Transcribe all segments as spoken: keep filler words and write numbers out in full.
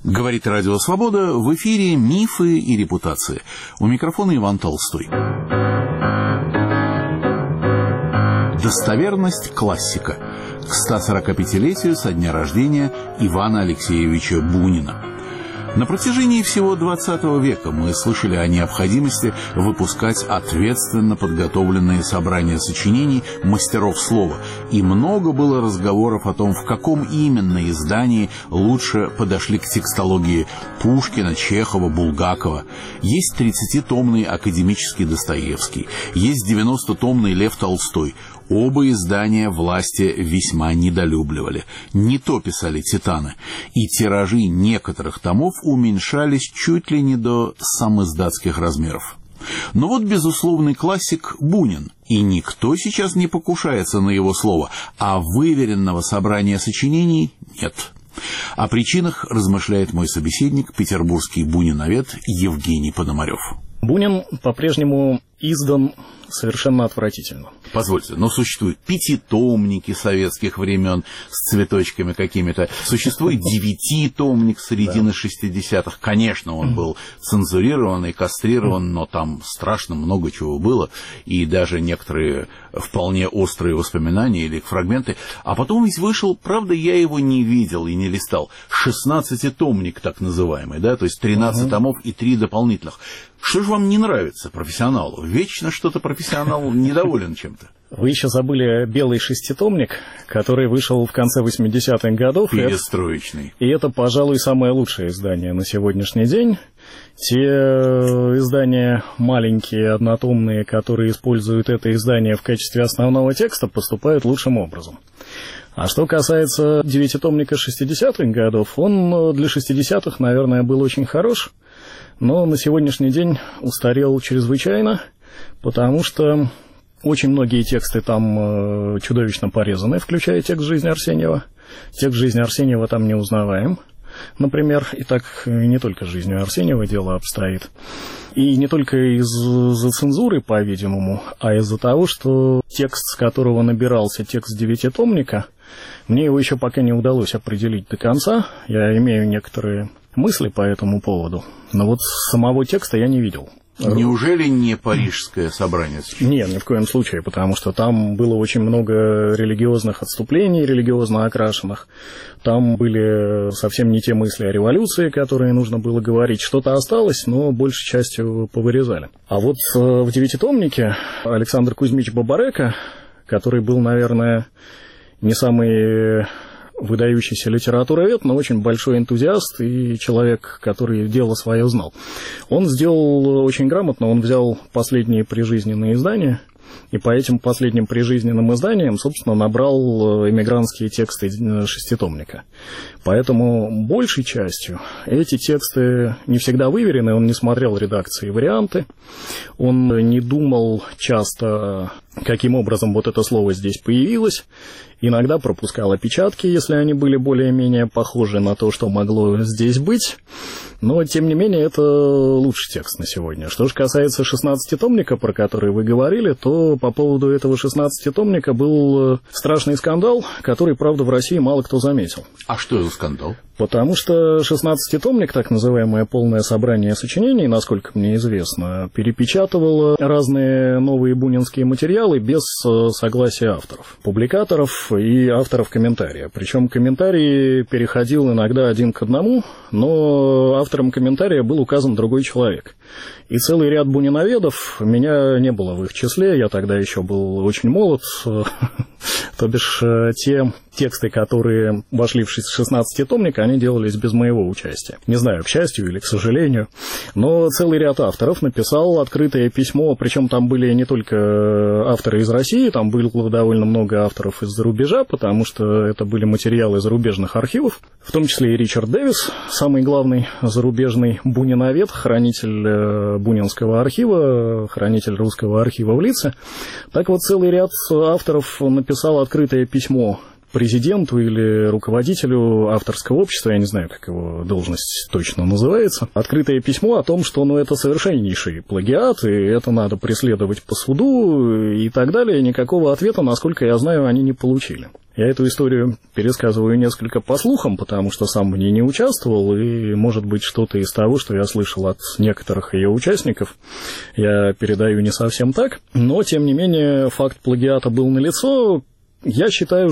Говорит Радио Свобода, в эфире «Мифы и репутации». У микрофона Иван Толстой. Достоверность классика. К ста сорока пятилетию со дня рождения Ивана Алексеевича Бунина. На протяжении всего двадцатого века мы слышали о необходимости выпускать ответственно подготовленные собрания сочинений мастеров слова, и много было разговоров о том, в каком именно издании лучше подошли к текстологии Пушкина, Чехова, Булгакова. Есть тридцатитомный академический Достоевский, есть девяностотомный Лев Толстой. Оба издания власти весьма недолюбливали. Не то писали титаны, и тиражи некоторых томов уменьшались чуть ли не до самиздатских размеров. Но вот безусловный классик Бунин, и никто сейчас не покушается на его слово, а выверенного собрания сочинений нет. О причинах размышляет мой собеседник, петербургский буниновед Евгений Пономарев. Бунин по-прежнему издан совершенно отвратительно. Позвольте, но существуют пятитомники советских времен с цветочками какими-то. Существует девятитомник середины шестидесятых. Конечно, он был цензурирован и кастрирован, но там страшно много чего было. И даже некоторые вполне острые воспоминания или фрагменты. А потом ведь вышел, правда, я его не видел и не листал, шестнадцатитомник так называемый, да, то есть тринадцать томов и три дополнительных. Что же вам не нравится профессионалу? Вечно что-то профессионал недоволен чем-то. Вы еще забыли белый шеститомник, который вышел в конце восьмидесятых годов. Перестроечный. И это, пожалуй, самое лучшее издание на сегодняшний день. Те издания маленькие, однотомные, которые используют это издание в качестве основного текста, поступают лучшим образом. А что касается девятитомника шестидесятых годов, он для шестидесятых, наверное, был очень хорош, но на сегодняшний день устарел чрезвычайно, потому что очень многие тексты там чудовищно порезаны, включая текст жизни Арсеньева. Текст жизни Арсеньева там не узнаваем, например, и так не только с жизнью Арсеньева дело обстоит. И не только из-за цензуры, по-видимому, а из-за того, что текст, с которого набирался текст девятитомника, мне его еще пока не удалось определить до конца. Я имею некоторые мысли по этому поводу, но вот самого текста я не видел. Неужели не парижское собрание? Нет, ни в коем случае, потому что там было очень много религиозных отступлений, религиозно окрашенных. Там были совсем не те мысли о революции, которые нужно было говорить. Что-то осталось, но большей частью повырезали. А вот в девятитомнике Александр Кузьмич Бабарека, который был, наверное, не самый выдающийся литературовед, но очень большой энтузиаст и человек, который дело свое знал. Он сделал очень грамотно, он взял последние прижизненные издания, и по этим последним прижизненным изданиям, собственно, набрал эмигрантские тексты шеститомника. Поэтому большей частью эти тексты не всегда выверены, он не смотрел редакции и варианты, он не думал часто, каким образом вот это слово здесь появилось, иногда пропускал опечатки, если они были более-менее похожи на то, что могло здесь быть, но, тем не менее, это лучший текст на сегодня. Что же касается шестнадцатитомника, про который вы говорили, то по поводу этого шестнадцатитомника был страшный скандал, который, правда, в России мало кто заметил. А что за скандал? Потому что шестнадцатитомник, так называемое полное собрание сочинений, насколько мне известно, перепечатывало разные новые бунинские материалы без согласия авторов, публикаторов и авторов комментария. Причем комментарий переходил иногда один к одному, но автором комментария был указан другой человек. И целый ряд буниноведов, меня не было в их числе, я тогда еще был очень молод, то бишь те тексты, которые вошли в шестнадцатитомник, они делались без моего участия. Не знаю, к счастью или к сожалению, но целый ряд авторов написал открытое письмо, причем там были не только авторы из России, там было довольно много авторов из-за рубежа, потому что это были материалы зарубежных архивов, в том числе и Ричард Дэвис, самый главный зарубежный буниновед, хранитель Бунинского архива, хранитель русского архива в Лидсе. Так вот, целый ряд авторов написал открытое письмо президенту или руководителю авторского общества, я не знаю, как его должность точно называется, открытое письмо о том, что ну, это совершеннейший плагиат, и это надо преследовать по суду и так далее. Никакого ответа, насколько я знаю, они не получили. Я эту историю пересказываю несколько по слухам, потому что сам в ней не участвовал, и, может быть, что-то из того, что я слышал от некоторых ее участников, я передаю не совсем так. Но, тем не менее, факт плагиата был налицо. Я считаю,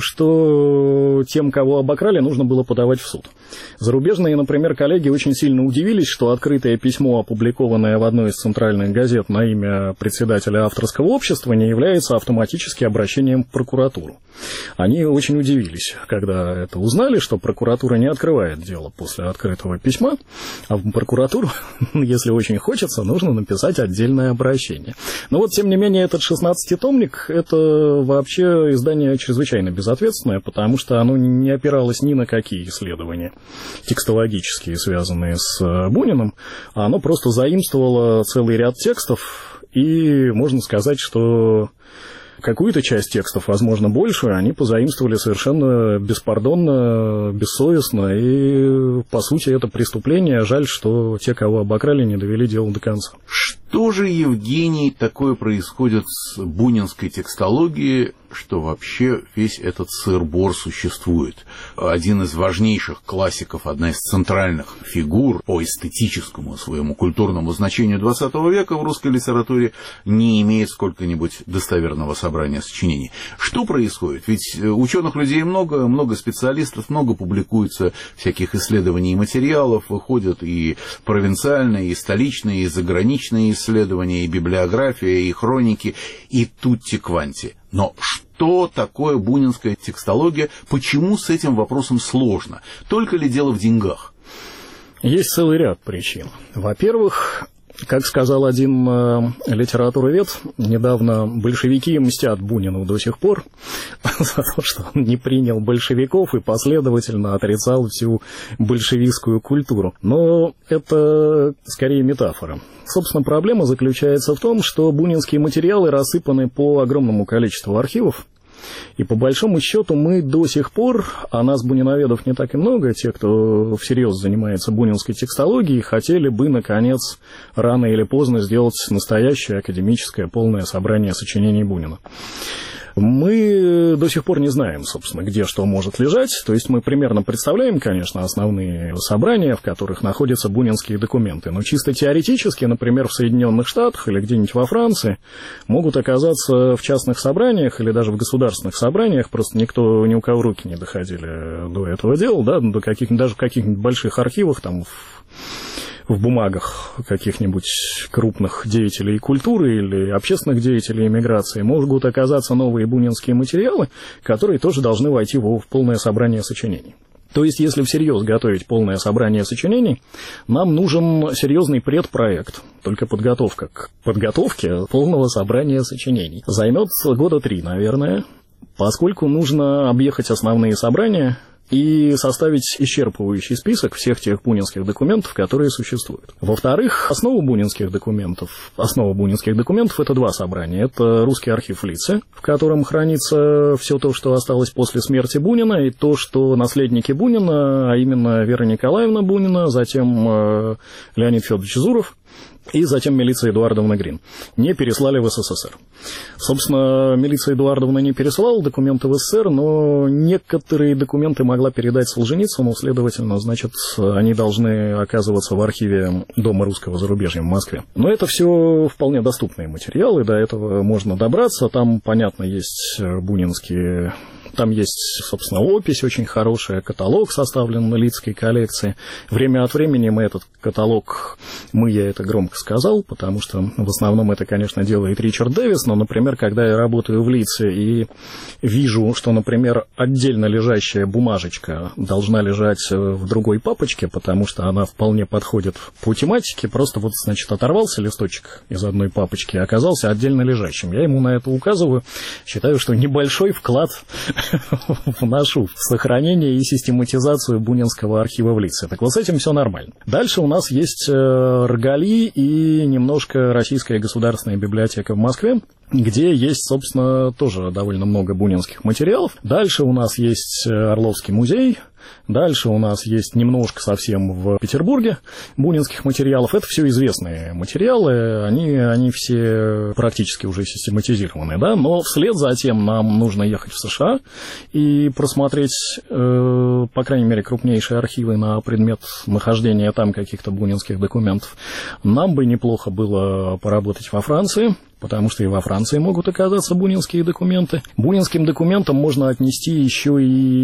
что тем, кого обокрали, нужно было подавать в суд. Зарубежные, например, коллеги очень сильно удивились, что открытое письмо, опубликованное в одной из центральных газет на имя председателя авторского общества, не является автоматически обращением в прокуратуру. Они очень удивились, когда это узнали, что прокуратура не открывает дело после открытого письма, а в прокуратуру, если очень хочется, нужно написать отдельное обращение. Но вот, тем не менее, этот шестнадцатитомник – это вообще издание чрезвычайно безответственное, потому что оно не опиралось ни на какие исследования текстологические, связанные с Буниным, а оно просто заимствовало целый ряд текстов, и можно сказать, что какую-то часть текстов, возможно, большую, они позаимствовали совершенно беспардонно, бессовестно, и, по сути, это преступление. Жаль, что те, кого обокрали, не довели дело до конца. Что же, Евгений, такое происходит с бунинской текстологией, что вообще весь этот сыр-бор существует? Один из важнейших классиков, одна из центральных фигур по эстетическому своему культурному значению двадцатого века в русской литературе не имеет сколько-нибудь достоверного собрания сочинений. Что происходит? Ведь ученых людей много, много специалистов, много публикуется всяких исследований и материалов, выходят и провинциальные, и столичные, и заграничные исследования, и библиография, и хроники, и тутти-кванти. Но что такое бунинская текстология? Почему с этим вопросом сложно? Только ли дело в деньгах? Есть целый ряд причин. Во-первых, как сказал один э, литературовед, недавно большевики мстят Бунину до сих пор за то, что он не принял большевиков и последовательно отрицал всю большевистскую культуру. Но это скорее метафора. Собственно, проблема заключается в том, что бунинские материалы рассыпаны по огромному количеству архивов. И по большому счету мы до сих пор, а нас, буниноведов, не так и много, те, кто всерьез занимается бунинской текстологией, хотели бы, наконец, рано или поздно сделать настоящее академическое полное собрание сочинений Бунина. Мы до сих пор не знаем, собственно, где что может лежать. То есть мы примерно представляем, конечно, основные собрания, в которых находятся бунинские документы. Но чисто теоретически, например, в Соединенных Штатах или где-нибудь во Франции могут оказаться в частных собраниях или даже в государственных собраниях. Просто никто, ни у кого руки не доходили до этого дела, да, до каких, даже в каких-нибудь больших архивах, там, в... в бумагах каких-нибудь крупных деятелей культуры или общественных деятелей эмиграции могут оказаться новые бунинские материалы, которые тоже должны войти в полное собрание сочинений. То есть, если всерьез готовить полное собрание сочинений, нам нужен серьезный предпроект. Только подготовка к подготовке полного собрания сочинений займет года три, наверное, поскольку нужно объехать основные собрания и составить исчерпывающий список всех тех бунинских документов, которые существуют. Во-вторых, основа бунинских документов, основа бунинских документов – это два собрания. Это русский архив Лицы, в котором хранится все то, что осталось после смерти Бунина, и то, что наследники Бунина, а именно Вера Николаевна Бунина, затем Леонид Федорович Зуров, и затем Милиция Эдуардовна Грин не переслали в СССР. Собственно, Милиция Эдуардовна не пересылала документы в СССР, но некоторые документы могла передать Солженицыну, следовательно, значит, они должны оказываться в архиве Дома русского зарубежья в Москве. Но это все вполне доступные материалы, до этого можно добраться. Там, понятно, есть бунинские... Там есть, собственно, опись очень хорошая, каталог составлен на Лицкой коллекции. Время от времени мы этот каталог, мы, я это громко сказал, потому что в основном это, конечно, делает Ричард Дэвис, но, например, когда я работаю в Лице и вижу, что, например, отдельно лежащая бумажечка должна лежать в другой папочке, потому что она вполне подходит по тематике, просто вот, значит, оторвался листочек из одной папочки и оказался отдельно лежащим. Я ему на это указываю, считаю, что небольшой вклад вношу в сохранение и систематизацию бунинского архива в Лице. Так вот с этим все нормально. Дальше у нас есть Рогаль и немножко Российская государственная библиотека в Москве, где есть, собственно, тоже довольно много бунинских материалов. Дальше у нас есть Орловский музей, Дальше у нас есть немножко совсем в Петербурге бунинских материалов. Это все известные материалы, они, они все практически уже систематизированы, да, но вслед за тем нам нужно ехать в США и просмотреть, э, по крайней мере, крупнейшие архивы на предмет нахождения там каких-то бунинских документов. Нам бы неплохо было поработать во Франции, потому что и во Франции могут оказаться бунинские документы. Бунинским документам можно отнести еще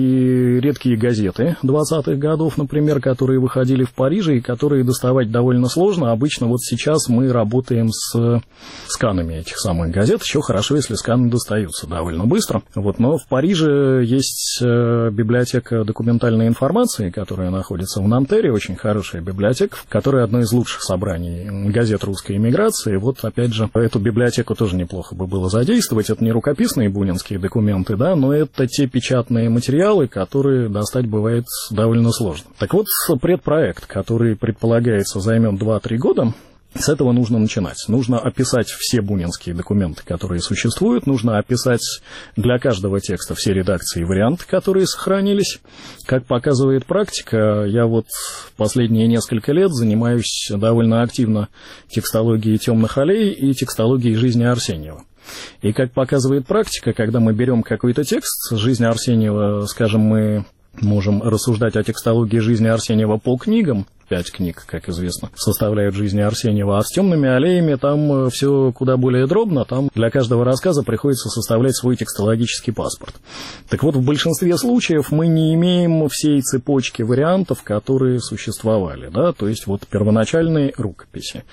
и редкие газеты двадцатых годов, например, которые выходили в Париже и которые доставать довольно сложно. Обычно вот сейчас мы работаем с сканами этих самых газет. Еще хорошо, если сканы достаются довольно быстро. Вот, но в Париже есть библиотека документальной информации, которая находится в Нантере, очень хорошая библиотека, в которой одно из лучших собраний газет русской эмиграции. Вот, опять же, эту библиотеку Библиотеку тоже неплохо бы было задействовать. Это не рукописные бунинские документы, да, но это те печатные материалы, которые достать бывает довольно сложно. Так вот, предпроект, который предполагается займет два-три года, с этого нужно начинать. Нужно описать все бунинские документы, которые существуют. Нужно описать для каждого текста все редакции и варианты, которые сохранились. Как показывает практика, я вот последние несколько лет занимаюсь довольно активно текстологией темных аллей и текстологией жизни Арсеньева. И как показывает практика, когда мы берем какой-то текст, жизни Арсеньева, скажем, мы можем рассуждать о текстологии жизни Арсеньева по книгам, пять книг, как известно, составляют жизни Арсеньева, а с темными аллеями там все куда более дробно, там для каждого рассказа приходится составлять свой текстологический паспорт. Так вот, в большинстве случаев мы не имеем всей цепочки вариантов, которые существовали, да, то есть вот первоначальные рукописи,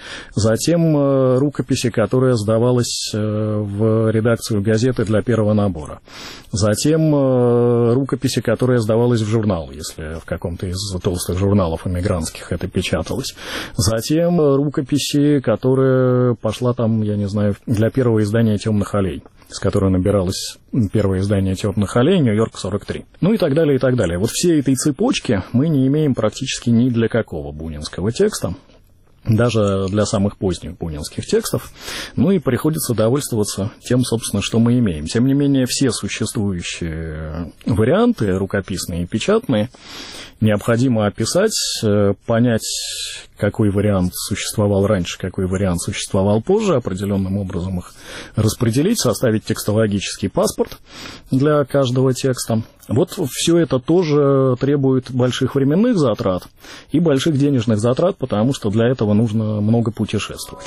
затем рукописи, которая сдавалась в редакцию газеты для первого набора, затем рукописи, которая сдавалась в журнал, если в каком-то из толстых журналов эмигрантских это печаталось. Затем рукописи, которая пошла там, я не знаю, для первого издания «Темных аллей», с которой набиралось первое издание «Темных аллей», Нью-Йорк, сорок три. Ну и так далее, и так далее. Вот всей этой цепочки мы не имеем практически ни для какого бунинского текста, даже для самых поздних бунинских текстов, ну и приходится довольствоваться тем, собственно, что мы имеем. Тем не менее, все существующие варианты, рукописные и печатные, необходимо описать, понять, какой вариант существовал раньше, какой вариант существовал позже, определенным образом их распределить, составить текстологический паспорт для каждого текста. Вот все это тоже требует больших временных затрат и больших денежных затрат, потому что для этого нужно много путешествовать.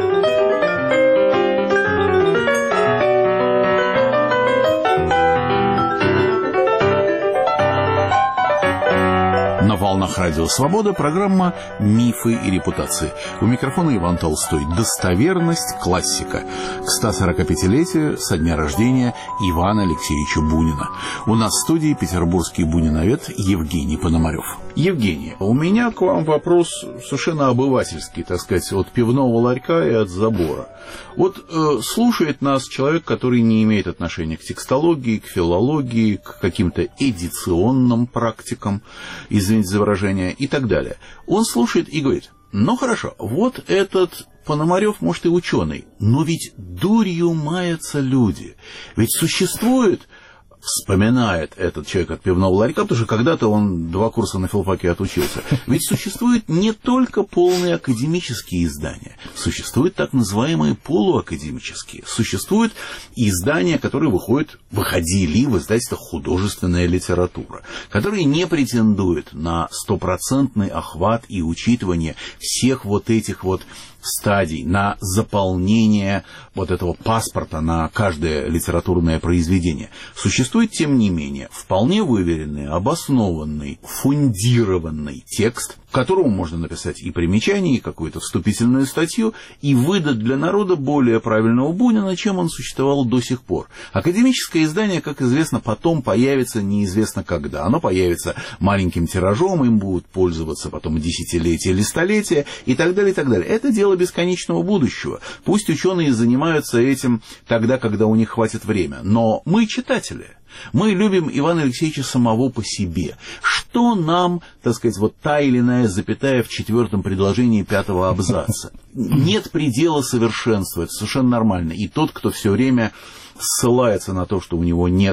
На волнах Радио Свобода программа «Мифы и репутации». У микрофона Иван Толстой. Достоверность, классика. К стосорокапятилетию со дня рождения Ивана Алексеевича Бунина. У нас в студии петербургский буниновед Евгений Пономарев. Евгений, у меня к вам вопрос совершенно обывательский, так сказать, от пивного ларька и от забора. Вот э, слушает нас человек, который не имеет отношения к текстологии, к филологии, к каким-то эдиционным практикам, извините за выражение, и так далее. Он слушает и говорит: ну хорошо, вот этот Пономарев, может, и ученый, но ведь дурью маятся люди. Ведь существует, вспоминает этот человек от пивного ларька, потому что когда-то он два курса на филфаке отучился. Ведь существуют не только полные академические издания, существуют так называемые полуакадемические, существуют издания, которые выходят, выходили в издательствах «Художественная литература», которые не претендуют на стопроцентный охват и учитывание всех вот этих вот стадий, на заполнение вот этого паспорта на каждое литературное произведение. Существует, тем не менее, вполне выверенный, обоснованный, фундированный текст, к которому можно написать и примечание, и какую-то вступительную статью, и выдать для народа более правильного Бунина, чем он существовал до сих пор. Академическое издание, как известно, потом появится неизвестно когда. Оно появится маленьким тиражом, им будут пользоваться потом десятилетия или столетия, и так далее, и так далее. Это дело бесконечного будущего. Пусть ученые занимаются этим тогда, когда у них хватит времени. Но мы читатели. Мы любим Ивана Алексеевича самого по себе. Что нам, так сказать, вот та или иная запятая в четвертом предложении пятого абзаца? Нет предела совершенства, это совершенно нормально. И тот, кто все время ссылается на то, что у него нет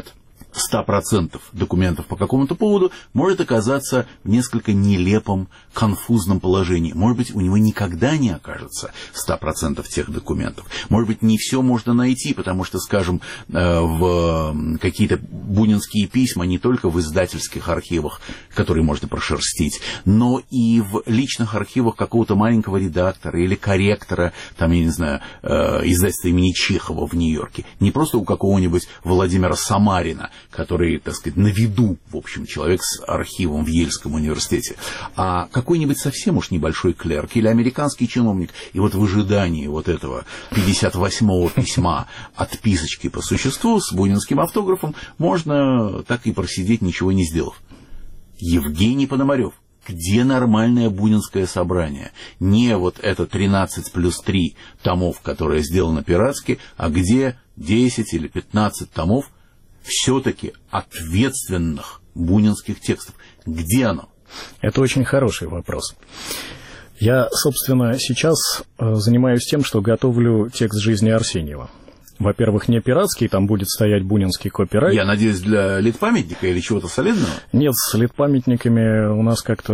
сто процентов документов по какому-то поводу может оказаться в несколько нелепом, конфузном положении. Может быть, у него никогда не окажется сто процентов тех документов. Может быть, не все можно найти, потому что, скажем, в какие-то бунинские письма не только в издательских архивах, которые можно прошерстить, но и в личных архивах какого-то маленького редактора или корректора, там, я не знаю, издательства имени Чехова в Нью-Йорке. Не просто у какого-нибудь Владимира Самарина, который, так сказать, на виду, в общем, человек с архивом в Ельском университете, а какой-нибудь совсем уж небольшой клерк или американский чиновник. И вот в ожидании вот этого пятьдесят восьмого письма отписочки по существу с бунинским автографом можно так и просидеть, ничего не сделав. Евгений Пономарев. Где нормальное бунинское собрание? Не вот это тринадцать плюс три томов, которое сделано пиратски, а где десять или пятнадцать томов все-таки ответственных бунинских текстов. Где оно? Это очень хороший вопрос. Я, собственно, сейчас занимаюсь тем, что готовлю текст жизни Арсеньева. Во-первых, не пиратский, там будет стоять бунинский копирайт. Я надеюсь, для литпамятника или чего-то солидного? Нет, с литпамятниками у нас как-то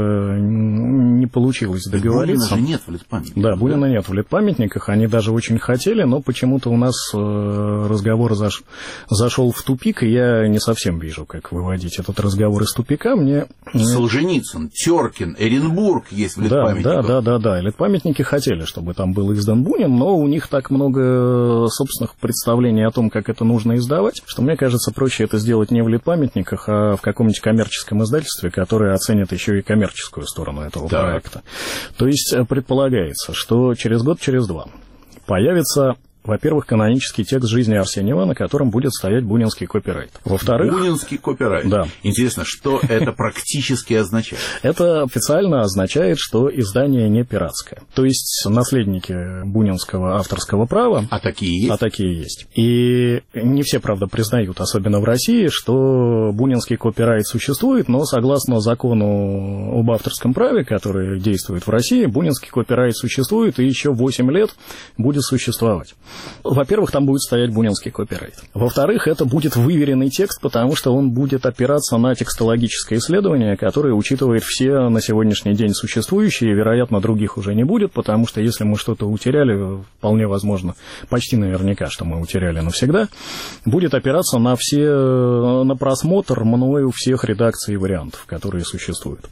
не получилось договориться. Бунина же нет в литпамятниках. Да, Бунина да? нет в литпамятниках, они даже очень хотели, но почему-то у нас разговор заш... зашел в тупик, и я не совсем вижу, как выводить этот разговор из тупика. Мне... Солженицын, Теркин, Эренбург есть в литпамятниках. Да, да, да, да, литпамятники хотели, чтобы там был издан Бунин, но у них так много собственных представлений представление о том, как это нужно издавать, что мне кажется, проще это сделать не в литпамятниках, а в каком-нибудь коммерческом издательстве, которое оценит еще и коммерческую сторону этого так. проекта. То есть предполагается, что через год, через два появится, во-первых, канонический текст жизни Арсеньева, на котором будет стоять бунинский копирайт. Во-вторых... Бунинский копирайт. Да. Интересно, что это практически означает? Это официально означает, что издание не пиратское. То есть наследники бунинского авторского права... А такие есть? А такие есть. И не все, правда, признают, особенно в России, что бунинский копирайт существует, но согласно закону об авторском праве, который действует в России, бунинский копирайт существует и еще восемь лет будет существовать. Во-первых, там будет стоять бунинский копирайт. Во-вторых, это будет выверенный текст, потому что он будет опираться на текстологическое исследование, которое учитывает все на сегодняшний день существующие, и, вероятно, других уже не будет, потому что если мы что-то утеряли, вполне возможно, почти наверняка, что мы утеряли навсегда, будет опираться на все, на просмотр мною всех редакций и вариантов, которые существуют.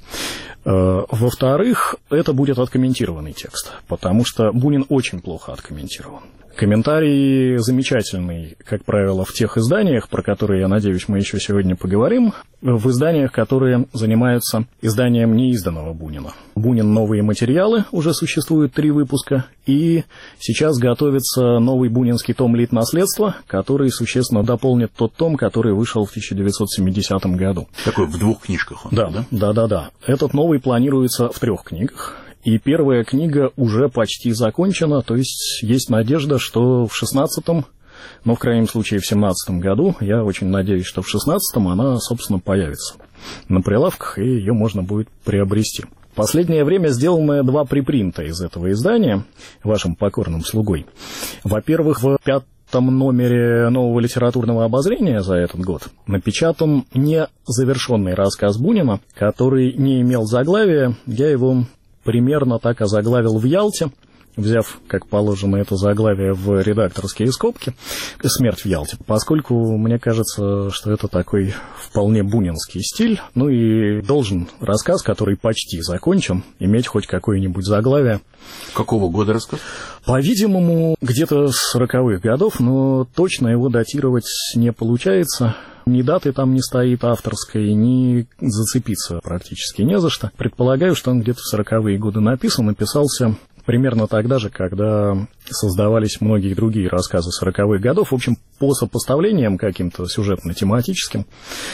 Во-вторых, это будет откомментированный текст, потому что Бунин очень плохо откомментирован. Комментарий замечательный, как правило, в тех изданиях, про которые, я надеюсь, мы еще сегодня поговорим, в изданиях, которые занимаются изданием неизданного Бунина. Бунин «Новые материалы», уже существует три выпуска, и сейчас готовится новый бунинский том «Литнаследство», который существенно дополнит тот том, который вышел в тысяча девятьсот семидесятом году. Такой в двух книжках он. Да, да, да, да, да. Этот новый планируется в трех книгах. И первая книга уже почти закончена, то есть есть надежда, что в шестнадцатом, но в крайнем случае в семнадцатом году, я очень надеюсь, что в шестнадцатом она, собственно, появится на прилавках, и ее можно будет приобрести. В последнее время сделаны два припринта из этого издания вашим покорным слугой. Во-первых, в пятом номере нового литературного обозрения за этот год напечатан незавершенный рассказ Бунина, который не имел заглавия. Я его примерно так озаглавил в Ялте, взяв, как положено, это заглавие в редакторские скобки, «Смерть в Ялте», поскольку мне кажется, что это такой вполне бунинский стиль, ну и должен рассказ, который почти закончен, иметь хоть какое-нибудь заглавие. Какого года рассказ? По-видимому, где-то с сороковых годов, но точно его датировать не получается. Ни даты там не стоит авторской, ни зацепиться практически не за что. Предполагаю, что он где-то в сороковые годы написан и писался примерно тогда же, когда создавались многие другие рассказы сороковых годов. В общем, по сопоставлениям каким-то сюжетно-тематическим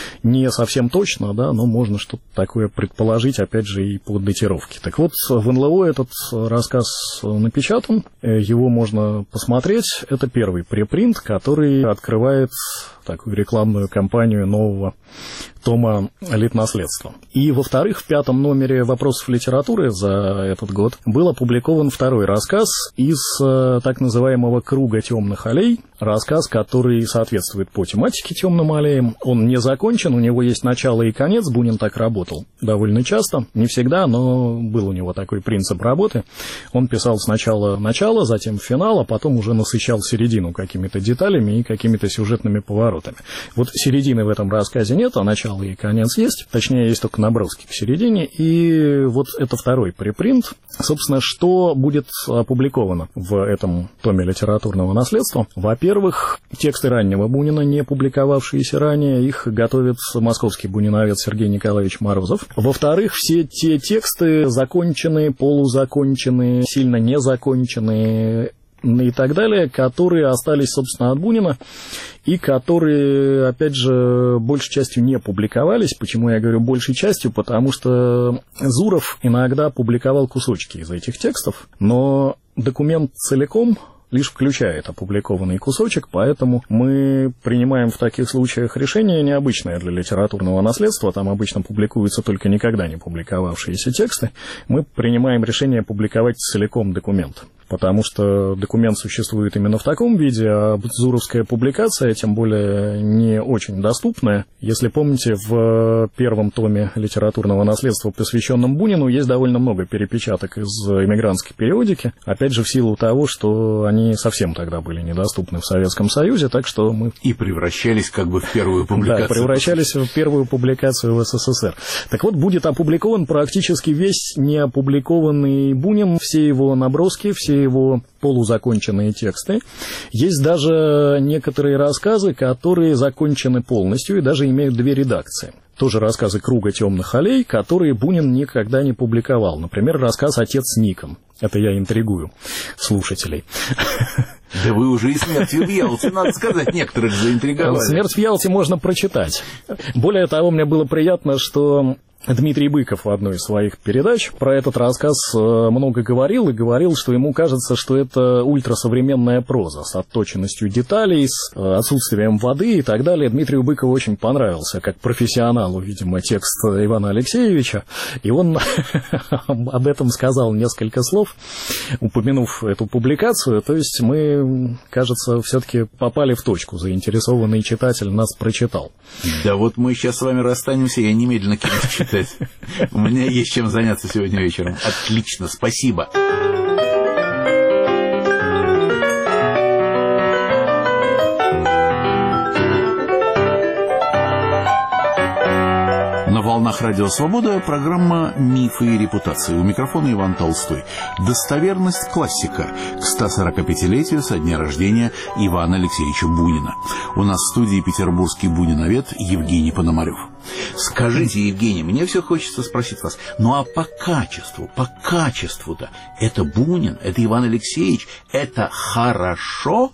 не совсем точно, да, но можно что-то такое предположить, опять же, и по датировке. Так вот, в эн эл о этот рассказ напечатан, его можно посмотреть. Это первый препринт, который открывает такую рекламную кампанию нового тома «Литнаследство». И, во-вторых, в пятом номере «Вопросов литературы» за этот год был опубликован второй рассказ из так называемого «Круга темных аллей», рассказ, который который соответствует по тематике «Темным аллеям». Он не закончен, у него есть начало и конец. Бунин так работал довольно часто, не всегда, но был у него такой принцип работы. Он писал сначала начало, затем финал, а потом уже насыщал середину какими-то деталями и какими-то сюжетными поворотами. Вот середины в этом рассказе нет, а начало и конец есть. Точнее, есть только наброски к середине. И вот это второй препринт. Собственно, что будет опубликовано в этом томе литературного наследства? Во-первых, тексты раннего Бунина, не публиковавшиеся ранее, их готовит московский буниновед Сергей Николаевич Морозов. Во-вторых, все те тексты законченные, полузаконченные, сильно незаконченные и так далее, которые остались, собственно, от Бунина и которые, опять же, большей частью не публиковались. Почему я говорю большей частью? Потому что Зуров иногда публиковал кусочки из этих текстов, но документ целиком лишь включает опубликованный кусочек, поэтому мы принимаем в таких случаях решение необычное для литературного наследства, там обычно публикуются только никогда не публиковавшиеся тексты, мы принимаем решение публиковать целиком документ, потому что документ существует именно в таком виде, а зуровская публикация, тем более не очень доступная. Если помните, в первом томе литературного наследства, посвященном Бунину, есть довольно много перепечаток из эмигрантской периодики, опять же в силу того, что они Они совсем тогда были недоступны в Советском Союзе, так что мы... И превращались как бы в первую публикацию. Да, превращались в первую публикацию в СССР. Так вот, будет опубликован практически весь неопубликованный Бунин, все его наброски, все его полузаконченные тексты. Есть даже некоторые рассказы, которые закончены полностью и даже имеют две редакции. Тоже рассказы «Круга темных аллей», которые Бунин никогда не публиковал. Например, рассказ «Отец Никон». Это я интригую слушателей. Да вы уже и «Смертью в Ялте», надо сказать, некоторых заинтриговали. «Смерть в Ялте» можно прочитать. Более того, мне было приятно, что Дмитрий Быков в одной из своих передач про этот рассказ много говорил и говорил, что ему кажется, что это ультрасовременная проза с отточенностью деталей, с отсутствием воды и так далее. Дмитрию Быкову очень понравился, как профессионалу, видимо, текст Ивана Алексеевича, и он об этом сказал несколько слов, упомянув эту публикацию. То есть мы, кажется, все-таки попали в точку, заинтересованный читатель нас прочитал. Да вот мы сейчас с вами расстанемся, я немедленно кинусь читать. У меня есть чем заняться сегодня вечером. Отлично, спасибо. На волнах Радио Свобода программа «Мифы и репутации». У микрофона Иван Толстой. Достоверность классика к ста сорокапятилетию со дня рождения Ивана Алексеевича Бунина. У нас в студии петербургский буниновед Евгений Пономарев. Скажите, Евгений, мне все хочется спросить вас, ну а по качеству, по качеству-то это Бунин, это Иван Алексеевич, это хорошо?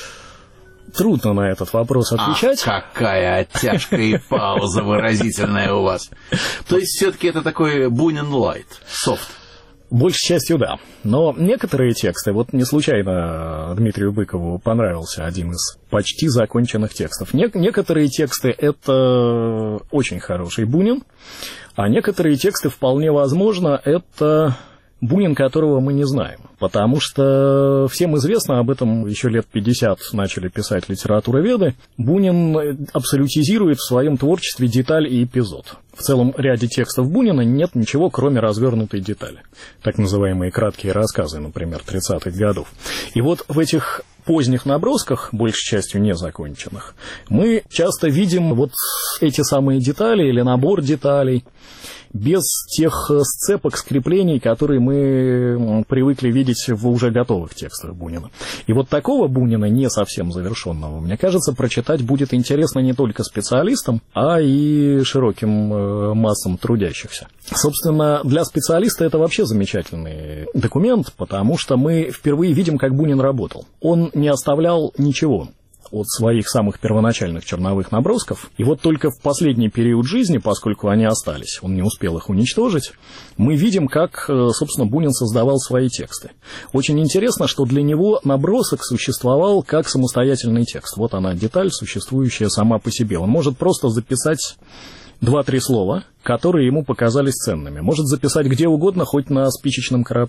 Трудно на этот вопрос отвечать. Ах, какая оттяжка и пауза выразительная у вас. То есть все-таки это такой Бунин лайт, софт. Большей частью, да. Но некоторые тексты, вот не случайно Дмитрию Быкову понравился один из почти законченных текстов. Не- некоторые тексты — это очень хороший Бунин, а некоторые тексты, вполне возможно, это Бунин, которого мы не знаем. Потому что всем известно, об этом еще лет пятьдесят начали писать литературоведы, Бунин абсолютизирует в своем творчестве деталь и эпизод. В целом ряде текстов Бунина нет ничего, кроме развернутой детали. Так называемые краткие рассказы, например, тридцатых годов. И вот в этих поздних набросках, большей частью незаконченных, мы часто видим вот эти самые детали или набор деталей, без тех сцепок, скреплений, которые мы привыкли видеть в уже готовых текстах Бунина. И вот такого Бунина, не совсем завершенного, мне кажется, прочитать будет интересно не только специалистам, а и широким массам трудящихся. Собственно, для специалиста это вообще замечательный документ, потому что мы впервые видим, как Бунин работал. Он не оставлял ничего от своих самых первоначальных черновых набросков. И вот только в последний период жизни, поскольку они остались, он не успел их уничтожить, мы видим, как, собственно, Бунин создавал свои тексты. Очень интересно, что для него набросок существовал как самостоятельный текст. Вот она, деталь, существующая сама по себе. Он может просто записать два-три слова, которые ему показались ценными. Может записать где угодно, хоть на спичечном коробке.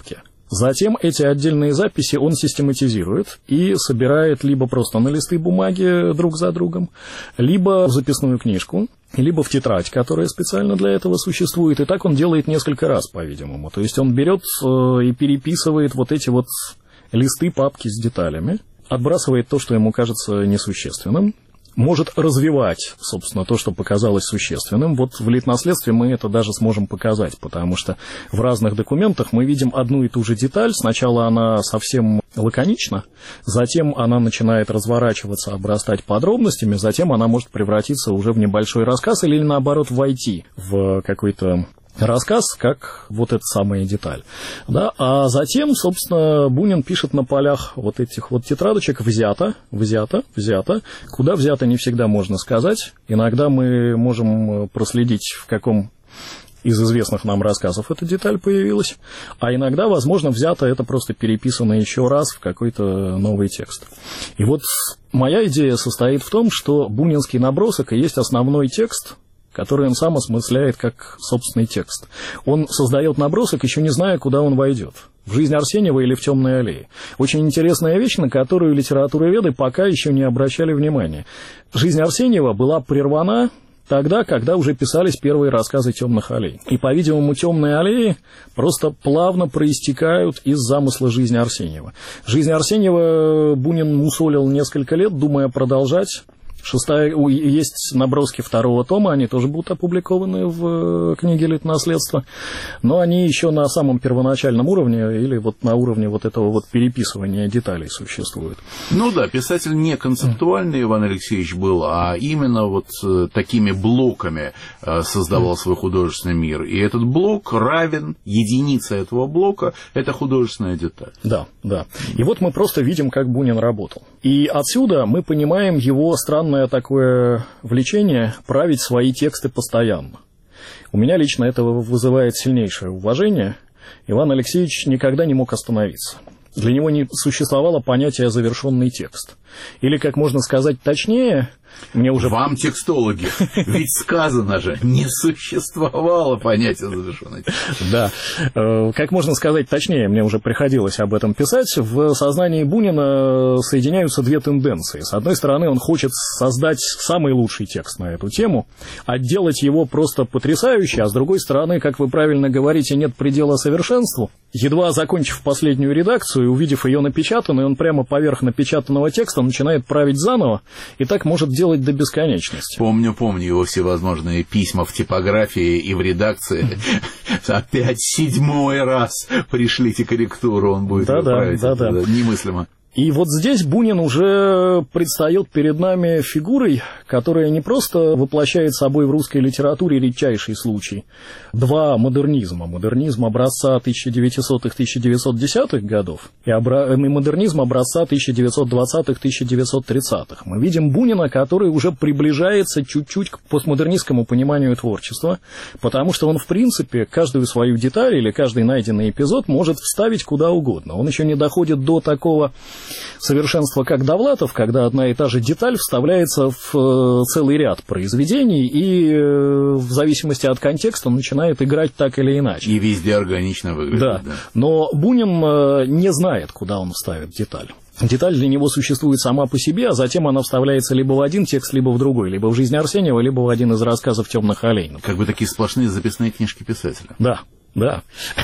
Затем эти отдельные записи он систематизирует и собирает либо просто на листы бумаги друг за другом, либо в записную книжку, либо в тетрадь, которая специально для этого существует. И так он делает несколько раз, по-видимому. То есть он берет и переписывает вот эти вот листы, папки с деталями, отбрасывает то, что ему кажется несущественным, может развивать, собственно, то, что показалось существенным. Вот в литнаследстве мы это даже сможем показать, потому что в разных документах мы видим одну и ту же деталь. Сначала она совсем лаконична, затем она начинает разворачиваться, обрастать подробностями, затем она может превратиться уже в небольшой рассказ или, наоборот, войти в какой-то рассказ, как вот эта самая деталь. Да? А затем, собственно, Бунин пишет на полях вот этих вот тетрадочек «взято», «взято», «взято». Куда взято, не всегда можно сказать. Иногда мы можем проследить, в каком из известных нам рассказов эта деталь появилась, а иногда, возможно, взято это просто переписано еще раз в какой-то новый текст. И вот моя идея состоит в том, что бунинский набросок и есть основной текст, который он сам осмысляет как собственный текст. Он создает набросок, еще не зная, куда он войдет. В «Жизнь Арсеньева» или в «Темной аллее». Очень интересная вещь, на которую литературоведы пока еще не обращали внимания. «Жизнь Арсеньева» была прервана тогда, когда уже писались первые рассказы «Темных аллей». И, по-видимому, «Темные аллеи» просто плавно проистекают из замысла жизни Арсеньева. «Жизнь Арсеньева» Бунин мусолил несколько лет, думая продолжать. Шестая, есть наброски второго тома, они тоже будут опубликованы в книге «Литнаследство», но они еще на самом первоначальном уровне или вот на уровне вот этого вот переписывания деталей существуют. Ну да, писатель не концептуальный Иван Алексеевич был, а именно вот такими блоками создавал свой художественный мир. И этот блок равен, единица этого блока – это художественная деталь. Да, да. И вот мы просто видим, как Бунин работал. И отсюда мы понимаем его странное такое влечение править свои тексты постоянно. У меня лично это вызывает сильнейшее уважение. Иван Алексеевич никогда не мог остановиться. Для него не существовало понятия «завершенный текст». Или, как можно сказать точнее, мне уже... Вам, текстологи, ведь сказано же, не существовало понятия «завершенный текст». Да. Как можно сказать точнее, мне уже приходилось об этом писать, в сознании Бунина соединяются две тенденции. С одной стороны, он хочет создать самый лучший текст на эту тему, отделать его просто потрясающе, а с другой стороны, как вы правильно говорите, нет предела совершенству. Едва закончив последнюю редакцию и увидев ее напечатанной, он прямо поверх напечатанного текста начинает править заново, и так может делать до бесконечности. Помню, помню его всевозможные письма в типографии и в редакции. Опять седьмой раз пришлите корректуру, он будет править. Да, да, да. Немыслимо. И вот здесь Бунин уже предстает перед нами фигурой, которая не просто воплощает собой в русской литературе редчайший случай. Два модернизма. Модернизм образца тысяча девятисотых — тысяча девятьсот десятых годов и, обра... и модернизм образца тысяча девятьсот двадцатых — тысяча девятьсот тридцатых. Мы видим Бунина, который уже приближается чуть-чуть к постмодернистскому пониманию творчества, потому что он, в принципе, каждую свою деталь или каждый найденный эпизод может вставить куда угодно. Он еще не доходит до такого совершенство как Довлатов, когда одна и та же деталь вставляется в целый ряд произведений и в зависимости от контекста начинает играть так или иначе. И везде органично выглядит. Да. Да. Но Бунин не знает, куда он вставит деталь. Деталь для него существует сама по себе, а затем она вставляется либо в один текст, либо в другой, либо в «Жизнь Арсеньева», либо в один из рассказов «Темных аллей». Как бы такие сплошные записные книжки писателя. Да. Да.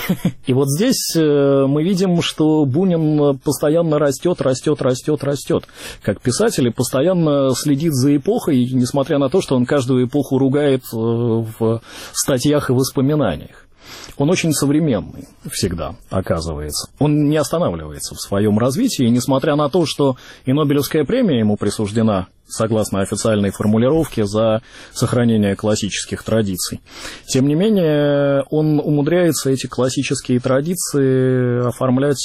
И вот здесь мы видим, что Бунин постоянно растет, растет, растет, растет. Как писатель и постоянно следит за эпохой, несмотря на то, что он каждую эпоху ругает в статьях и воспоминаниях. Он очень современный всегда, оказывается. Он не останавливается в своем развитии, несмотря на то, что и Нобелевская премия ему присуждена, согласно официальной формулировке, за сохранение классических традиций. Тем не менее, он умудряется эти классические традиции оформлять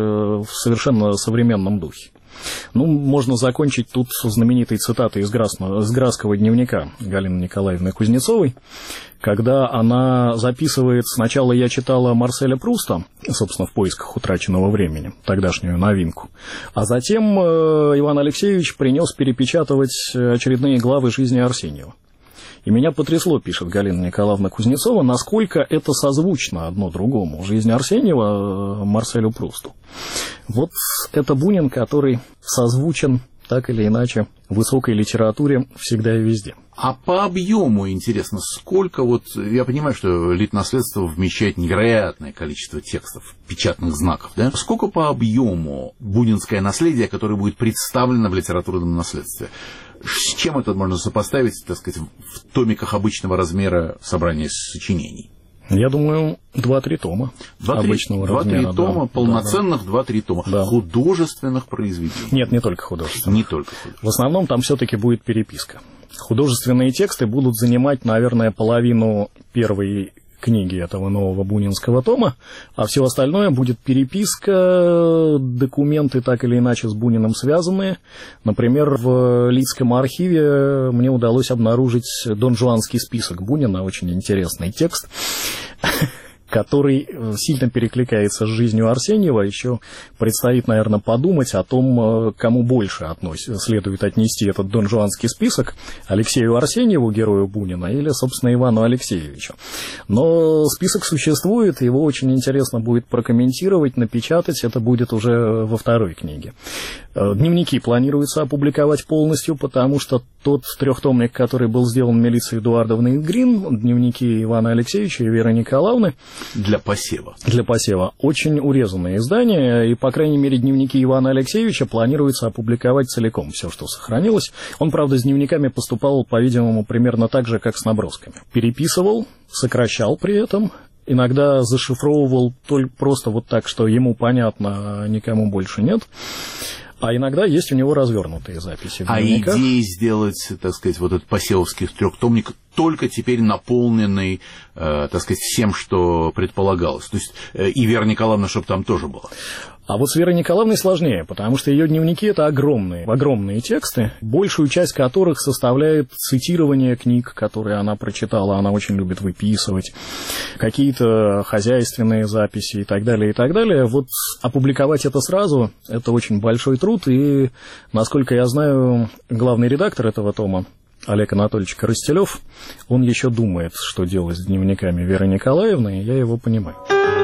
в совершенно современном духе. Ну, можно закончить тут знаменитой цитатой из, Грасного, из Градского дневника Галины Николаевны Кузнецовой, когда она записывает: сначала я читала Марселя Пруста, собственно, «В поисках утраченного времени», тогдашнюю новинку, а затем Иван Алексеевич принес перепечатывать очередные главы «Жизни Арсеньева». И меня потрясло, пишет Галина Николаевна Кузнецова, насколько это созвучно одно другому. «Жизнь Арсеньева» Марселю Прусту. Вот это Бунин, который созвучен так или иначе в высокой литературе всегда и везде. А по объему интересно, сколько вот, я понимаю, что литнаследство вмещает невероятное количество текстов, печатных знаков, да? Сколько по объему бунинское наследие, которое будет представлено в литературном наследстве? С чем это можно сопоставить, так сказать, в томиках обычного размера собрания сочинений? Я думаю, два-три тома обычного размера. Два-три тома, да, полноценных да, два-три тома, да. Художественных произведений. Нет, не только художественных. Не только художественных. В основном там все-таки будет переписка. Художественные тексты будут занимать, наверное, половину первой книги этого нового бунинского тома, а все остальное будет переписка, документы так или иначе с Буниным связанные. Например, в Лидском архиве мне удалось обнаружить донжуанский список Бунина, очень интересный текст, который сильно перекликается с жизнью Арсеньева. Еще предстоит, наверное, подумать о том, кому больше относится, следует отнести этот донжуанский список: Алексею Арсеньеву, герою Бунина, или, собственно, Ивану Алексеевичу. Но список существует, его очень интересно будет прокомментировать, напечатать. Это будет уже во второй книге. Дневники планируется опубликовать полностью, потому что тот трехтомник, который был сделан милицией Эдуардовны Грин, дневники Ивана Алексеевича и Веры Николаевны, Для посева. Для посева. Очень урезанное издание, и, по крайней мере, дневники Ивана Алексеевича планируется опубликовать целиком, все, что сохранилось. Он, правда, с дневниками поступал, по-видимому, примерно так же, как с набросками. Переписывал, сокращал при этом, иногда зашифровывал только просто вот так, что ему понятно, а никому больше нет. А иногда есть у него развернутые записи в дневниках. А идея сделать, так сказать, вот этот посевовский трехтомник только теперь наполненный, э, так сказать, всем, что предполагалось. То есть э, и Вера Николаевна, чтобы там тоже была. А вот с Верой Николаевной сложнее, потому что ее дневники — это огромные, огромные тексты, большую часть которых составляет цитирование книг, которые она прочитала, она очень любит выписывать, какие-то хозяйственные записи и так далее, и так далее. Вот опубликовать это сразу — это очень большой труд, и, насколько я знаю, главный редактор этого тома, Олег Анатольевич Коростелев, он еще думает, что делать с дневниками Веры Николаевны, и я его понимаю.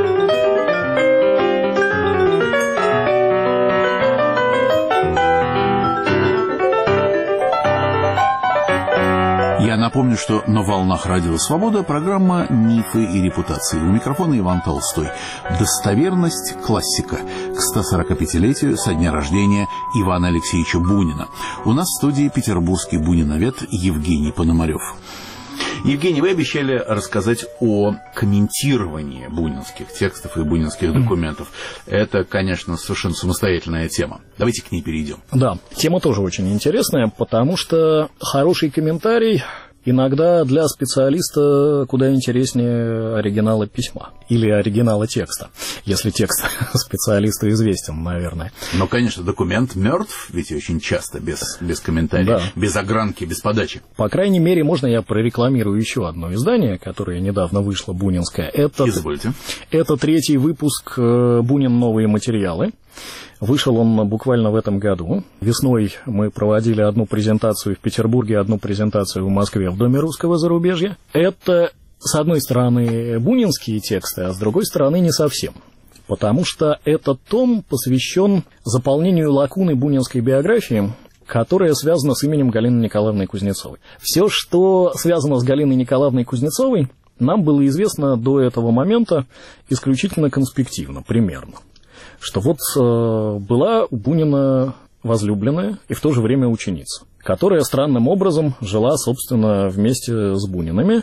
Я напомню, что на «Волнах Радио Свобода» программа «Мифы и репутации». У микрофона Иван Толстой. Достоверность – классика. К сто сорокапятилетию со дня рождения Ивана Алексеевича Бунина. У нас в студии петербургский буниновед Евгений Пономарев. Евгений, вы обещали рассказать о комментировании бунинских текстов и бунинских документов. Это, конечно, совершенно самостоятельная тема. Давайте к ней перейдем. Да, тема тоже очень интересная, потому что хороший комментарий иногда для специалиста куда интереснее оригинала письма или оригинала текста, если текст специалисту известен, наверное. Но, конечно, документ мертв, ведь очень часто без, без комментариев, да. Без огранки, без подачи. По крайней мере, можно я прорекламирую еще одно издание, которое недавно вышло, бунинское. Это, Извольте. Это третий выпуск «Бунин. Новые материалы». Вышел он буквально в этом году. Весной мы проводили одну презентацию в Петербурге, одну презентацию в Москве в Доме русского зарубежья. Это, с одной стороны, бунинские тексты, а с другой стороны, не совсем. Потому что этот том посвящен заполнению лакуны бунинской биографии, которая связана с именем Галины Николаевны Кузнецовой. Все, что связано с Галиной Николаевной Кузнецовой, нам было известно до этого момента исключительно конспективно, примерно. Что вот э, была у Бунина возлюбленная и в то же время ученица, которая странным образом жила, собственно, вместе с Бунинами,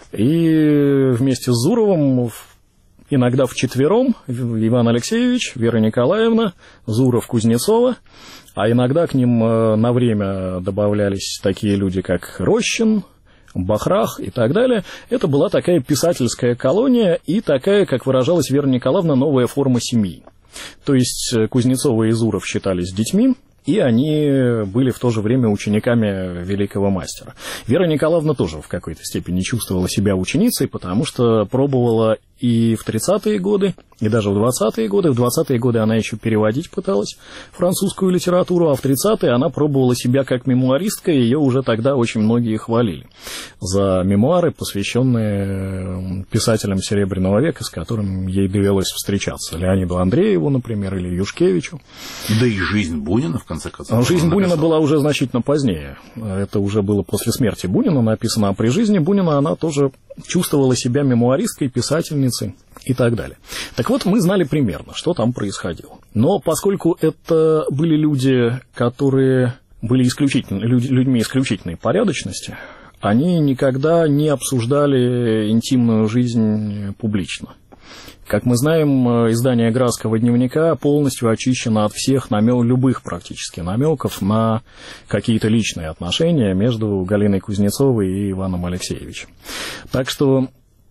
и вместе с Зуровым, иногда вчетвером, Иван Алексеевич, Вера Николаевна, Зуров, Кузнецова, а иногда к ним на время добавлялись такие люди, как Рощин, Бахрах и так далее. Это была такая писательская колония и такая, как выражалась Вера Николаевна, новая форма семьи. То есть Кузнецова и Зуров считались детьми, и они были в то же время учениками великого мастера. Вера Николаевна тоже в какой-то степени чувствовала себя ученицей, потому что пробовала и в тридцатые годы, И даже в двадцатые годы, в двадцатые годы она еще переводить пыталась французскую литературу, а в тридцатые она пробовала себя как мемуаристка, и ее уже тогда очень многие хвалили за мемуары, посвященные писателям Серебряного века, с которыми ей довелось встречаться. Леониду Андрееву, например, или Юшкевичу. Да и жизнь Бунина, в конце концов. Жизнь Бунина была уже значительно позднее. Это уже было после смерти Бунина написано, а при жизни Бунина она тоже чувствовала себя мемуаристкой, писательницей и так далее. Так вот, мы знали примерно, что там происходило. Но поскольку это были люди, которые были исключительно, людьми исключительной порядочности, они никогда не обсуждали интимную жизнь публично. Как мы знаем, издание «Градского дневника» полностью очищено от всех намек, любых практически намеков на какие-то личные отношения между Галиной Кузнецовой и Иваном Алексеевичем. Так что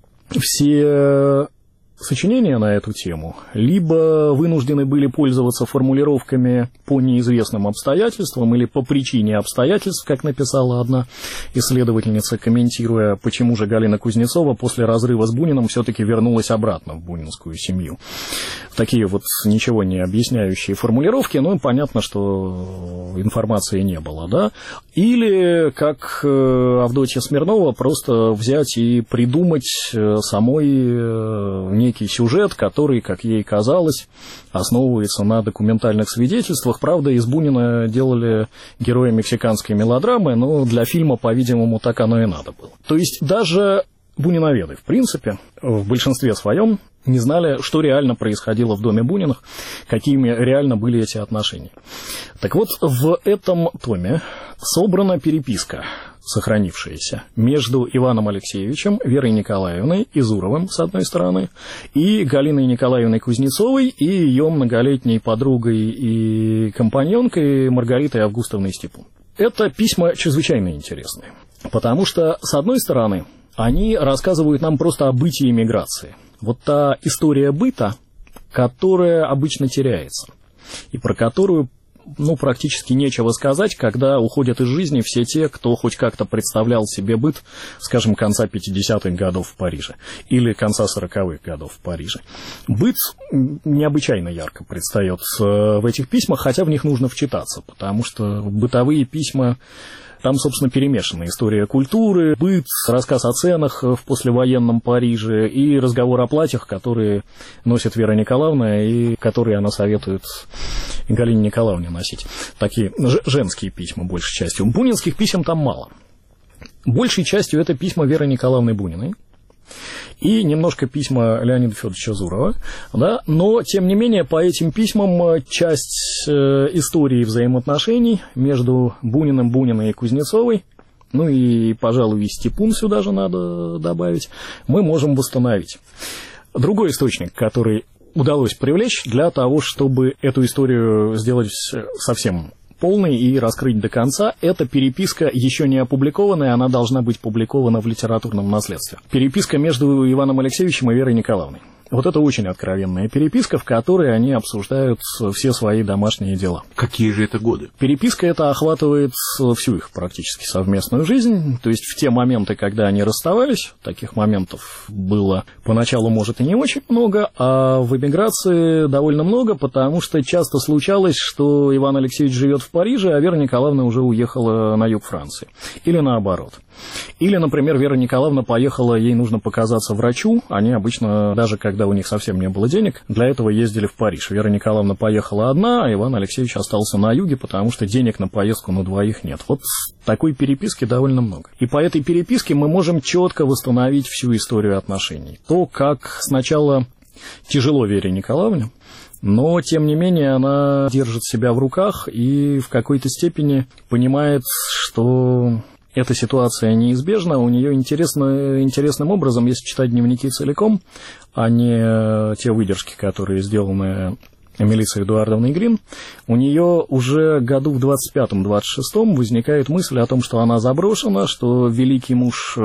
все сочинения на эту тему либо вынуждены были пользоваться формулировками по неизвестным обстоятельствам или по причине обстоятельств, как написала одна исследовательница, комментируя, почему же Галина Кузнецова после разрыва с Буниным все-таки вернулась обратно в бунинскую семью. Такие вот ничего не объясняющие формулировки, ну, понятно, что информации не было, да. Или, как Авдотья Смирнова, просто взять и придумать самой некий сюжет, который, как ей казалось, основывается на документальных свидетельствах. Правда, из Бунина делали героя мексиканской мелодрамы, но для фильма, по-видимому, так оно и надо было. То есть даже буниноведы, в принципе, в большинстве своем не знали, что реально происходило в доме Буниных, какими реально были эти отношения. Так вот, в этом томе собрана переписка, сохранившаяся между Иваном Алексеевичем, Верой Николаевной Изуровым, с одной стороны, и Галиной Николаевной Кузнецовой и ее многолетней подругой и компаньонкой Маргаритой Августовной Степун. Это письма чрезвычайно интересные, потому что, с одной стороны, они рассказывают нам просто о бытии эмиграции. Вот та история быта, которая обычно теряется, и про которую, ну, практически нечего сказать, когда уходят из жизни все те, кто хоть как-то представлял себе быт, скажем, конца пятидесятых годов в Париже или конца сороковых годов в Париже. Быт необычайно ярко предстает в этих письмах, хотя в них нужно вчитаться, потому что бытовые письма, там, собственно, перемешана история культуры, быт, рассказ о ценах в послевоенном Париже и разговор о платьях, которые носит Вера Николаевна и которые она советует Галине Николаевне носить. Такие женские письма, большей частью. Бунинских писем там мало. Большей частью это письма Веры Николаевны Буниной и немножко письма Леонида Федоровича Зурова, да, но, тем не менее, по этим письмам часть э, истории взаимоотношений между Буниным, Буниной и Кузнецовой, ну и, пожалуй, и Степун сюда же надо добавить, мы можем восстановить. Другой источник, который удалось привлечь для того, чтобы эту историю сделать совсем полный и раскрыть до конца, это переписка еще не опубликованная, она должна быть публикована в литературном наследстве. Переписка между Иваном Алексеевичем и Верой Николаевной. Вот это очень откровенная переписка, в которой они обсуждают все свои домашние дела. Какие же это годы? Переписка эта охватывает всю их практически совместную жизнь, то есть в те моменты, когда они расставались, таких моментов было поначалу, может, и не очень много, а в эмиграции довольно много, потому что часто случалось, что Иван Алексеевич живет в Париже, а Вера Николаевна уже уехала на юг Франции. Или наоборот. Или, например, Вера Николаевна поехала, ей нужно показаться врачу, они обычно, даже когда у них совсем не было денег, для этого ездили в Париж. Вера Николаевна поехала одна, а Иван Алексеевич остался на юге, потому что денег на поездку на двоих нет. Вот такой переписки довольно много. И по этой переписке мы можем четко восстановить всю историю отношений. То, как сначала тяжело Вере Николаевне, но, тем не менее, она держит себя в руках и в какой-то степени понимает, что эта ситуация неизбежна. У нее интересно, интересным образом, если читать дневники целиком, а не те выдержки, которые сделаны Милицией Эдуардовной Грин, у нее уже году в двадцать пятом — двадцать шестом возникает мысль о том, что она заброшена, что великий муж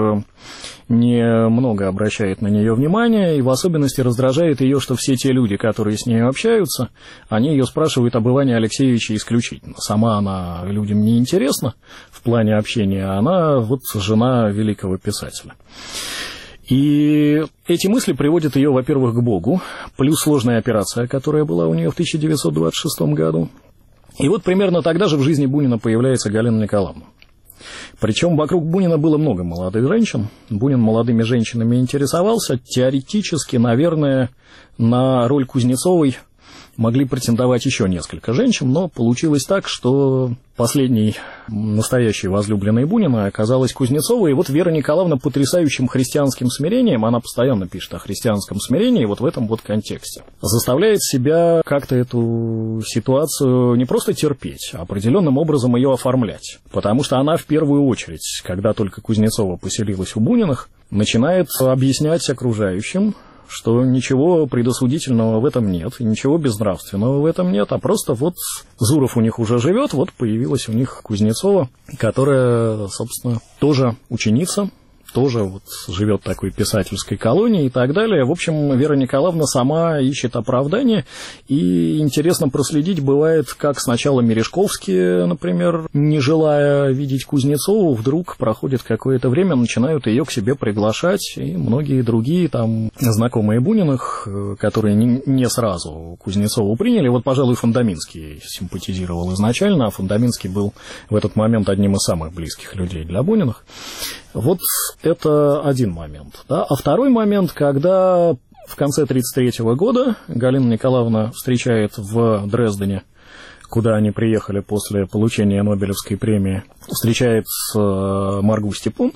немного обращает на нее внимание, и в особенности раздражает ее, что все те люди, которые с ней общаются, они ее спрашивают об Иване Алексеевиче исключительно. Сама она людям не интересна в плане общения, а она вот жена великого писателя. И эти мысли приводят ее, во-первых, к Богу, плюс сложная операция, которая была у нее в тысяча девятьсот двадцать шестом году. И вот примерно тогда же в жизни Бунина появляется Галина Николаевна. Причем вокруг Бунина было много молодых женщин. Бунин молодыми женщинами интересовался. Теоретически, наверное, на роль Кузнецовой могли претендовать еще несколько женщин, но получилось так, что последней настоящей возлюбленной Бунина оказалась Кузнецова, и вот Вера Николаевна потрясающим христианским смирением, она постоянно пишет о христианском смирении вот в этом вот контексте, заставляет себя как-то эту ситуацию не просто терпеть, а определенным образом ее оформлять, потому что она в первую очередь, когда только Кузнецова поселилась у Буниных, начинает объяснять окружающим, что ничего предосудительного в этом нет, и ничего безнравственного в этом нет, а просто вот Зуров у них уже живет, вот появилась у них Кузнецова, которая, собственно, тоже ученица, тоже вот живет в такой писательской колонии и так далее. В общем, Вера Николаевна сама ищет оправдание, и интересно проследить бывает, как сначала Мережковские, например, не желая видеть Кузнецову, вдруг проходит какое-то время, начинают ее к себе приглашать, и многие другие там знакомые Буниных, которые не, не сразу Кузнецову приняли. Вот, пожалуй, Фондаминский симпатизировал изначально, а Фондаминский был в этот момент одним из самых близких людей для Буниных. Вот это один момент. Да? А второй момент, когда в конце тридцать третьего года Галина Николаевна встречает в Дрездене, куда они приехали после получения Нобелевской премии, встречает Маргу Степун,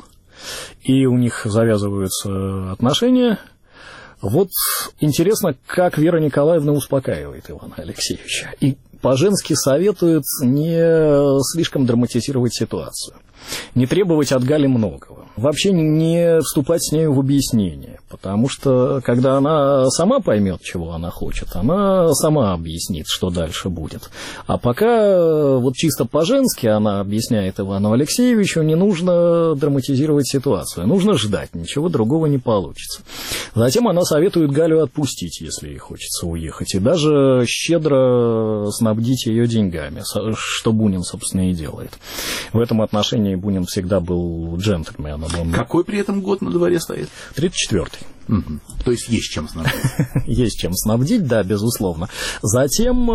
и у них завязываются отношения. Вот интересно, как Вера Николаевна успокаивает Ивана Алексеевича и по-женски советует не слишком драматизировать ситуацию, не требовать от Гали многого, вообще не вступать с нею в объяснение, потому что, когда она сама поймет, чего она хочет, она сама объяснит, что дальше будет. А пока вот чисто по-женски она объясняет Ивану Алексеевичу, не нужно драматизировать ситуацию, нужно ждать, ничего другого не получится. Затем она советует Галю отпустить, если ей хочется уехать, и даже щедро снабдить ее деньгами, что Бунин, собственно, и делает. В этом отношении Бунин всегда был джентльменом. Он... Какой при этом год на дворе стоит? тридцать четвёртый. Угу. То есть есть чем снабдить. Есть чем снабдить, да, безусловно. Затем,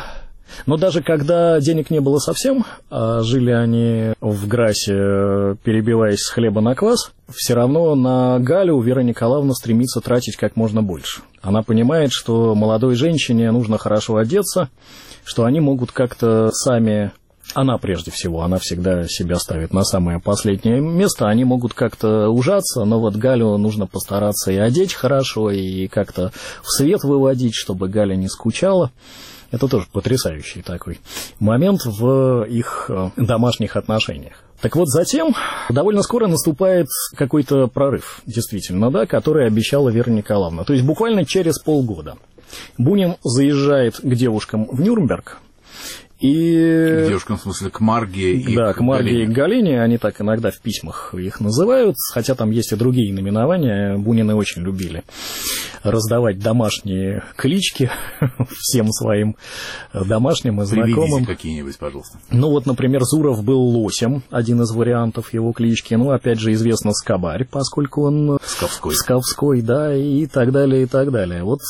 но даже когда денег не было совсем, а жили они в Грасе, перебиваясь с хлеба на квас, все равно на Галю Вера Николаевна стремится тратить как можно больше. Она понимает, что молодой женщине нужно хорошо одеться, что они могут как-то сами... Она прежде всего, она всегда себя ставит на самое последнее место, они могут как-то ужаться, но вот Галю нужно постараться и одеть хорошо, и как-то в свет выводить, чтобы Галя не скучала. Это тоже потрясающий такой момент в их домашних отношениях. Так вот, затем довольно скоро наступает какой-то прорыв, действительно, да, который обещала Вера Николаевна. То есть буквально через полгода Бунин заезжает к девушкам в Нюрнберг, и... К девушкам, в смысле, к Марге и да, к к Марге Галине. и к Галине, они так иногда в письмах их называют, хотя там есть и другие наименования, Бунины очень любили раздавать домашние клички всем своим домашним и знакомым. Приведите какие-нибудь, пожалуйста. Ну вот, например, Зуров был Лосем, один из вариантов его клички, ну, опять же, известно Скобарь, поскольку он... Сковской. Сковской, да, и так далее, и так далее. Вот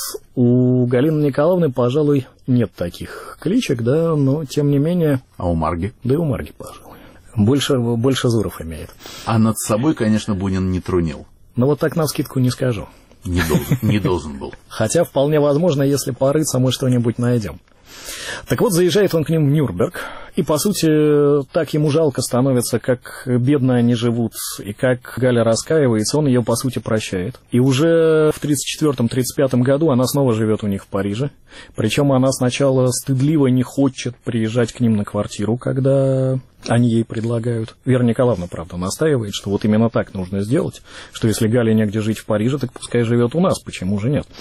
у Галины Николаевны, пожалуй, нет таких кличек, да, но тем не менее... А у Марги? Да и у Марги, пожалуй. Больше, больше Зуров имеет. А над собой, конечно, Бунин не трунил. Но вот так навскидку не скажу. Не должен, не должен был. Хотя вполне возможно, если порыться, мы что-нибудь найдем. Так вот, заезжает он к ним в Нюрнберг, и, по сути, так ему жалко становится, как бедно они живут, и как Галя раскаивается, он ее, по сути, прощает. И уже в тридцать четвёртом — тридцать пятом году она снова живет у них в Париже, причем она сначала стыдливо не хочет приезжать к ним на квартиру, когда они ей предлагают. Вера Николаевна, правда, настаивает, что вот именно так нужно сделать, что если Гале негде жить в Париже, так пускай живет у нас, почему же нет.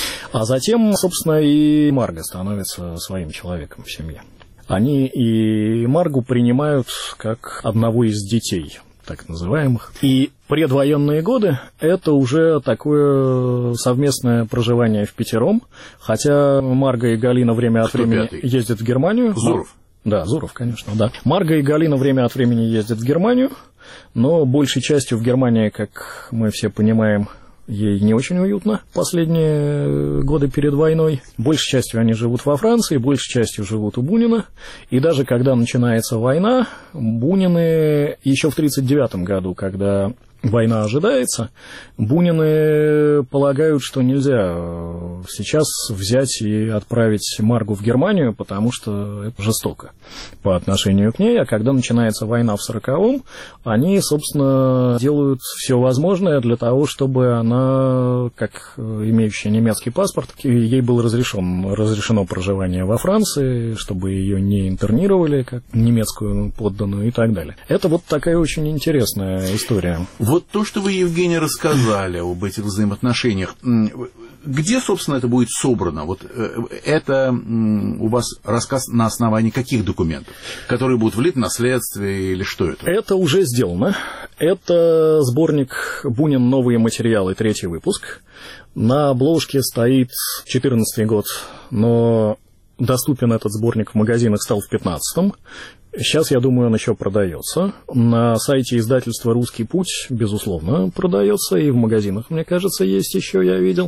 А затем, собственно, и Марга становится своим человеком в семье. Они и Маргу принимают как одного из детей, так называемых. И предвоенные годы – это уже такое совместное проживание впятером, хотя Марга и Галина время от времени пятый? ездят в Германию. Зуров. Да, Зуров, конечно, да. Марга и Галина время от времени ездят в Германию, но большей частью в Германии, как мы все понимаем, ей не очень уютно последние годы перед войной. Большей частью они живут во Франции, большей частью живут у Бунина. И даже когда начинается война, Бунины еще в тридцать девятом году, когда война ожидается, Бунины полагают, что нельзя сейчас взять и отправить Маргу в Германию, потому что это жестоко по отношению к ней. А когда начинается война в сороковом, они, собственно, делают все возможное для того, чтобы она, как имеющая немецкий паспорт, ей было разрешен, разрешено проживание во Франции, чтобы ее не интернировали как немецкую подданную и так далее. Это вот такая очень интересная история. Вот то, что вы, Евгений, рассказали об этих взаимоотношениях, где, собственно, это будет собрано? Вот это у вас рассказ на основании каких документов, которые будут влиты на следствие или что это? Это уже сделано. Это сборник «Бунин. Новые материалы», третий выпуск. На обложке стоит четырнадцатый год, но доступен этот сборник в магазинах стал в пятнадцатом. Сейчас, я думаю, он еще продается. На сайте издательства «Русский путь», безусловно, продается. И в магазинах, мне кажется, есть еще, я видел.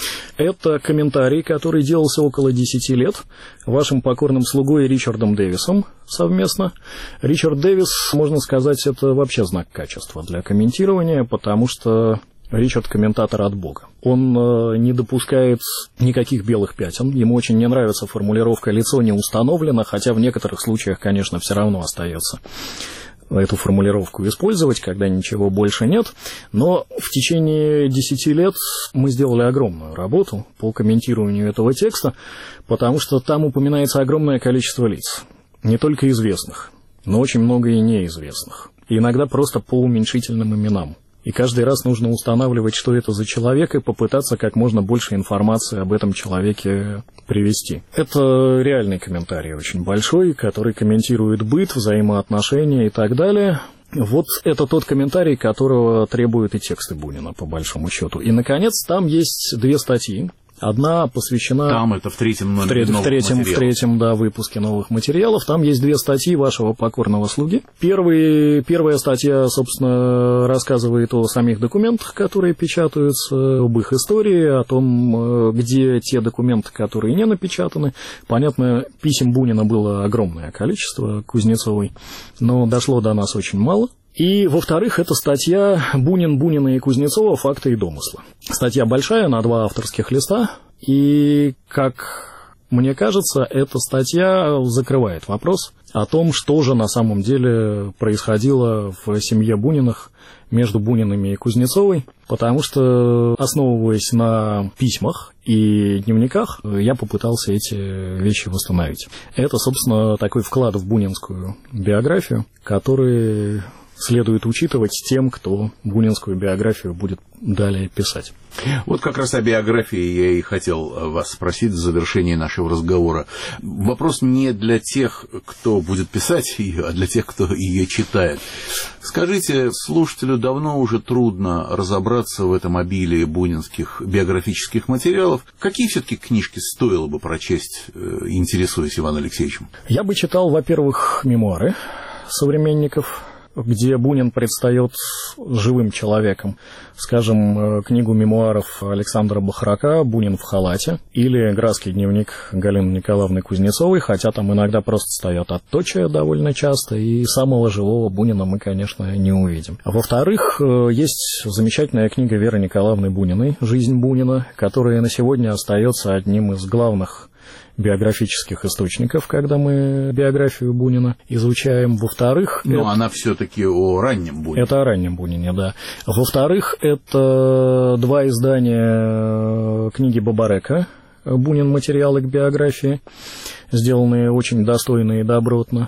Это комментарий, который делался около десяти лет вашим покорным слугой Ричардом Дэвисом совместно. Ричард Дэвис, можно сказать, это вообще знак качества для комментирования, потому что Ричард — комментатор от Бога. Он э, не допускает никаких белых пятен. Ему очень не нравится формулировка «лицо не установлено», хотя в некоторых случаях, конечно, все равно остается эту формулировку использовать, когда ничего больше нет. Но в течение десяти лет мы сделали огромную работу по комментированию этого текста, потому что там упоминается огромное количество лиц. Не только известных, но очень много и неизвестных. И иногда просто по уменьшительным именам. И каждый раз нужно устанавливать, что это за человек, и попытаться как можно больше информации об этом человеке привести. Это реальный комментарий очень большой, который комментирует быт, взаимоотношения и так далее. Вот это тот комментарий, которого требуют и тексты Бунина, по большому счету. И, наконец, там есть две статьи. Одна посвящена... Там это в третьем номере в, треть, в третьем, в третьем, да, выпуске новых материалов. Там есть две статьи вашего покорного слуги. Первый, первая статья, собственно, рассказывает о самих документах, которые печатаются, об их истории, о том, где те документы, которые не напечатаны. Понятно, писем Бунина было огромное количество, Кузнецовой, но дошло до нас очень мало. И, во-вторых, это статья «Бунин, Бунина и Кузнецова. Факты и домыслы». Статья большая, на два авторских листа, и, как мне кажется, эта статья закрывает вопрос о том, что же на самом деле происходило в семье Буниных между Бунинами и Кузнецовой, потому что, основываясь на письмах и дневниках, я попытался эти вещи восстановить. Это, собственно, такой вклад в бунинскую биографию, который следует учитывать тем, кто бунинскую биографию будет далее писать. Вот как раз о биографии я и хотел вас спросить в завершении нашего разговора. Вопрос не для тех, кто будет писать ее, а для тех, кто ее читает. Скажите, слушателю давно уже трудно разобраться в этом обилии бунинских биографических материалов. Какие все-таки книжки стоило бы прочесть, интересуясь Иваном Алексеевичем? Я бы читал, во-первых, мемуары современников, где Бунин предстает живым человеком. Скажем, книгу мемуаров Александра Бахрака «Бунин в халате» или «Градский дневник» Галины Николаевны Кузнецовой, хотя там иногда просто стоят отточия довольно часто, и самого живого Бунина мы, конечно, не увидим. А во-вторых, есть замечательная книга Веры Николаевны Буниной «Жизнь Бунина», которая на сегодня остается одним из главных биографических источников, когда мы биографию Бунина изучаем. Во-вторых... Но это... она все-таки о раннем Бунине. Это о раннем Бунине, да. Во-вторых, это два издания книги Бабарека «Бунин. Материалы к биографии», сделанные очень достойно и добротно.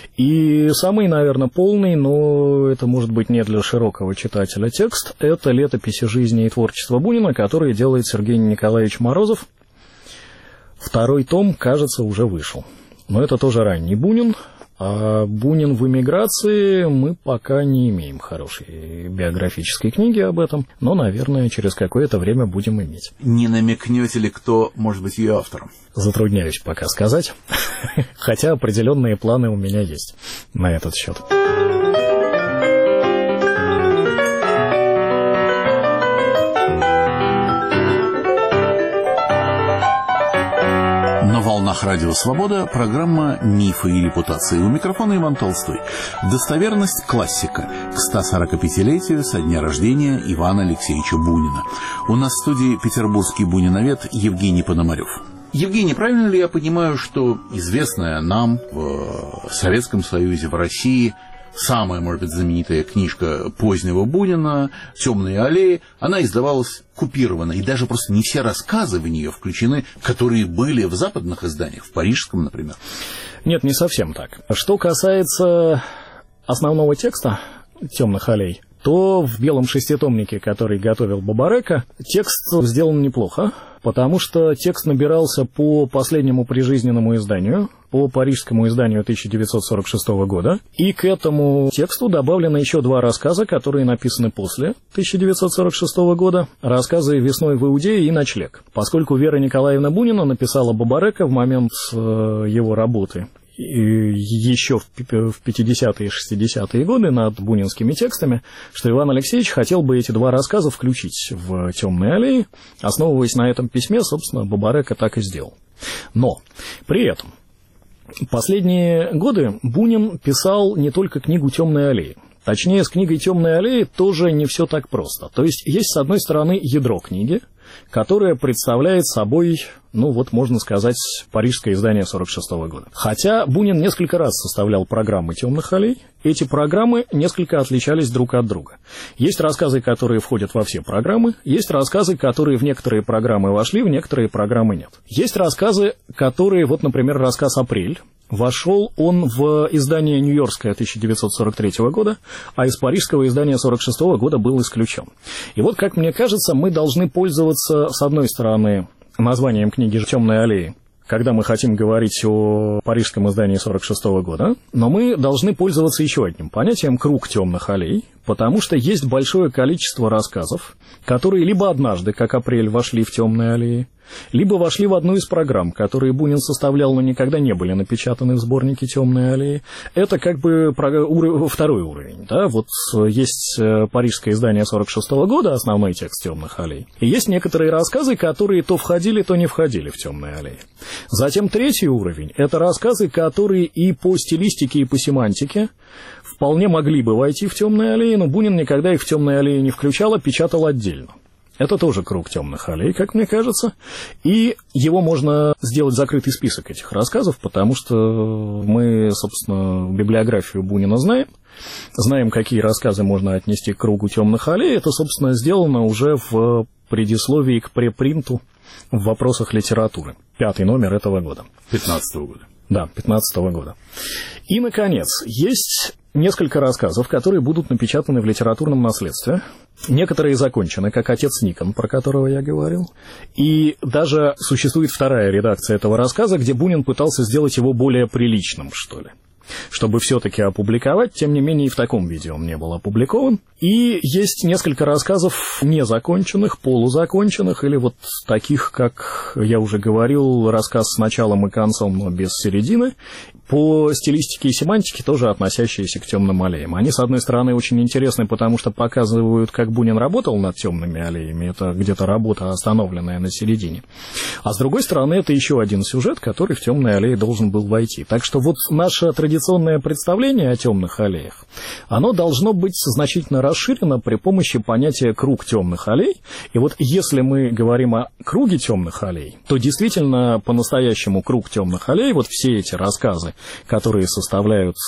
И самый, наверное, полный, но это может быть не для широкого читателя текст, это «Летописи жизни и творчества Бунина», который делает Сергей Николаевич Морозов. Второй том, кажется, уже вышел. Но это тоже ранний Бунин. А Бунин в эмиграции мы пока не имеем хорошей биографической книги об этом. Но, наверное, через какое-то время будем иметь. Не намекнете ли, кто может быть ее автором? Затрудняюсь пока сказать. Хотя определенные планы у меня есть на этот счет. волнах Радио Свобода программа «Мифы и репутации». У микрофона Иван Толстой. Достоверность классика к ста сорокапятилетию со дня рождения Ивана Алексеевича Бунина. У нас в студии петербургский буниновед Евгений Пономарев. Евгений, правильно ли я понимаю, что известная нам в Советском Союзе, в России, самая, может быть, знаменитая книжка позднего Бунина «Темные аллеи», она издавалась купирована, и даже просто не все рассказы в нее включены, которые были в западных изданиях, в парижском, например? Нет, не совсем так. Что касается основного текста «Темных аллей», то в белом шеститомнике, который готовил Бабарека, текст сделан неплохо, потому что текст набирался по последнему прижизненному изданию, по парижскому изданию тысяча девятьсот сорок шестого года, и к этому тексту добавлены еще два рассказа, которые написаны после тысяча девятьсот сорок шестого года, рассказы «Весной в Иудее» и «Ночлег». Поскольку Вера Николаевна Бунина написала Бабарека в момент э, его работы, еще в пятидесятые и шестидесятые годы над бунинскими текстами, что Иван Алексеевич хотел бы эти два рассказа включить в «Темные аллеи». Основываясь на этом письме, собственно, Бабарека так и сделал. Но при этом последние годы Бунин писал не только книгу «Темные аллеи». Точнее, с книгой «Темные аллеи» тоже не все так просто. То есть, есть, с одной стороны, ядро книги, которое представляет собой, ну вот, можно сказать, парижское издание сорок шестого года. Хотя Бунин несколько раз составлял программы «Темных аллей», эти программы несколько отличались друг от друга. Есть рассказы, которые входят во все программы, есть рассказы, которые в некоторые программы вошли, в некоторые программы нет. Есть рассказы, которые, вот, например, рассказ «Апрель». Вошел он в издание нью-йоркское тысяча девятьсот сорок третьего года, а из парижского издания сорок шестого года был исключен. И вот, как мне кажется, мы должны пользоваться, с одной стороны, названием книги «Темные аллеи», когда мы хотим говорить о парижском издании сорок шестого года, но мы должны пользоваться еще одним понятием «круг темных аллей», потому что есть большое количество рассказов, которые либо однажды, как «Апрель», вошли в «Темные аллеи», либо вошли в одну из программ, которые Бунин составлял, но никогда не были напечатаны в сборнике «Темные аллеи». Это как бы второй уровень. Да? Вот есть парижское издание сорок шестого года, основной текст «Темных аллей», и есть некоторые рассказы, которые то входили, то не входили в «Темные аллеи». Затем третий уровень – это рассказы, которые и по стилистике, и по семантике вполне могли бы войти в «Темные аллеи», но Бунин никогда их в «Темные аллеи» не включал, а печатал отдельно. Это тоже круг «Темных аллей», как мне кажется, и его можно сделать закрытый список этих рассказов, потому что мы, собственно, библиографию Бунина знаем, знаем, какие рассказы можно отнести к кругу «Темных аллей». Это, собственно, сделано уже в предисловии к препринту в вопросах литературы. Пятый номер этого года. пятнадцатого года. Да, пятнадцатого года. И, наконец, есть несколько рассказов, которые будут напечатаны в литературном наследстве. Некоторые закончены, как «Отец Никон», про которого я говорил. И даже существует вторая редакция этого рассказа, где Бунин пытался сделать его более приличным, что ли. Чтобы все-таки опубликовать, тем не менее и в таком виде он не был опубликован. И есть несколько рассказов незаконченных, полузаконченных, или вот таких, как я уже говорил, рассказ с началом и концом, но без середины, по стилистике и семантике тоже относящиеся к «Темным аллеям». Они, с одной стороны, очень интересны, потому что показывают, как Бунин работал над «Темными аллеями», это где-то работа, остановленная на середине. А с другой стороны, это еще один сюжет, который в «Темные аллеи» должен был войти. Так что вот наше традиционное представление о «Темных аллеях», оно должно быть значительно расширено при помощи понятия «круг темных аллей». И вот если мы говорим о круге темных аллей, то действительно по-настоящему круг темных аллей, вот все эти рассказы, которые составляют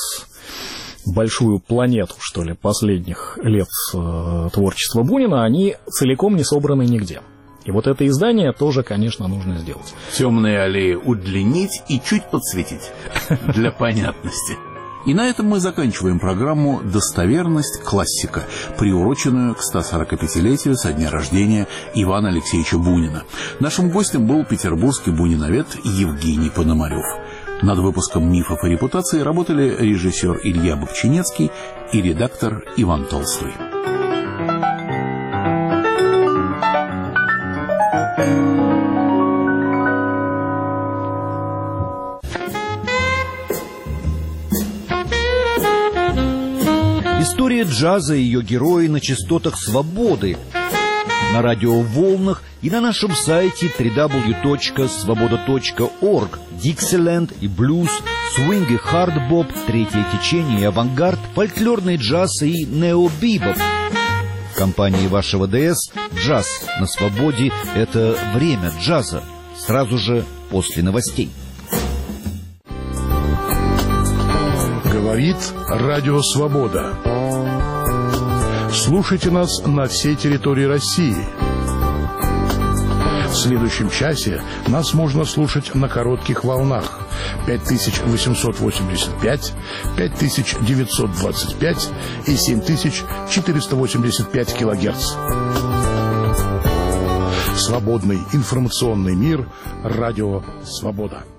большую планету, что ли, последних лет э, творчества Бунина, они целиком не собраны нигде. И вот это издание тоже, конечно, нужно сделать. «Темные аллеи» удлинить и чуть подсветить для понятности. И на этом мы заканчиваем программу «Достоверность классика», приуроченную к ста сорокапятилетию со дня рождения Ивана Алексеевича Бунина. Нашим гостем был петербургский буниновед Евгений Пономарев. Над выпуском «Мифов и репутации» работали режиссер Илья Бобчинецкий и редактор Иван Толстой. История джаза и ее герои на частотах свободы. на радиоволнах и на нашем сайте дабл ю дабл ю дабл ю точка свобода точка орг. Диксиленд и блюз, свинг и хардбоп, третье течение и авангард, фольклорный джаз и необибоп. В компании вашего ДС «Джаз на свободе» — это время джаза, сразу же после новостей. Говорит Радио Свобода. Слушайте нас на всей территории России. В следующем часе нас можно слушать на коротких волнах пять тысяч восемьсот восемьдесят пять, пять тысяч девятьсот двадцать пять и семь тысяч четыреста восемьдесят пять килогерц. Свободный информационный мир. Радио Свобода.